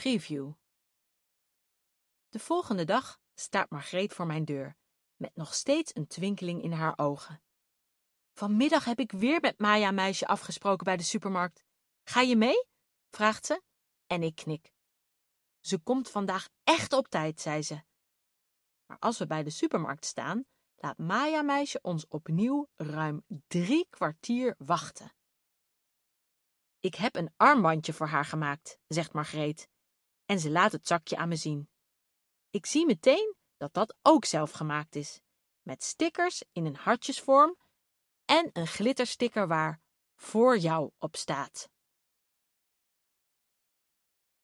Preview. De volgende dag staat Margreet voor mijn deur, met nog steeds een twinkeling in haar ogen. Vanmiddag heb ik weer met Maya meisje afgesproken bij de supermarkt. Ga je mee? Vraagt ze en ik knik. Ze komt vandaag echt op tijd, zei ze. Maar als we bij de supermarkt staan, laat Maya meisje ons opnieuw ruim 3 kwartier wachten. Ik heb een armbandje voor haar gemaakt, zegt Margreet, en ze laat het zakje aan me zien. Ik zie meteen dat dat ook zelf gemaakt is, met stickers in een hartjesvorm en een glittersticker waar voor jou op staat.